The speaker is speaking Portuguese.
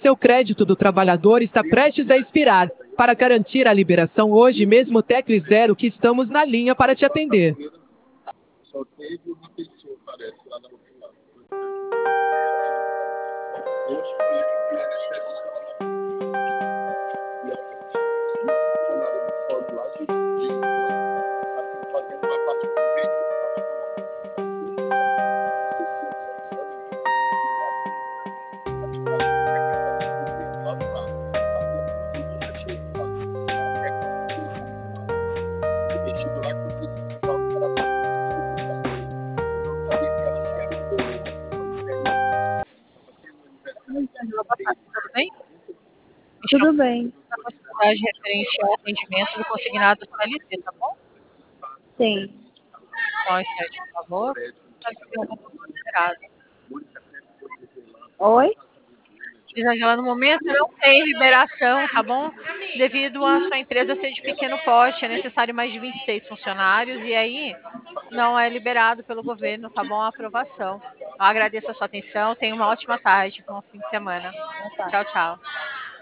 Seu crédito do trabalhador está prestes a expirar. Para garantir a liberação hoje mesmo, tecle 0 que estamos na linha para te atender. Só teve uma pessoa, parece, lá na outra lado. Fazendo uma parte do governo e Tudo bem? Tudo bem. A possibilidade referente ao atendimento do consignado CLT, tá bom? Sim. Só um instante, por favor. Pode ser um pouco liberado. Oi? Diz Angela, no momento não tem liberação, tá bom? Devido à sua empresa ser de pequeno porte, é necessário mais de 26 funcionários e aí não é liberado pelo governo, tá bom? A aprovação. Eu agradeço a sua atenção, tenha uma ótima tarde, bom fim de semana. Tchau, tchau.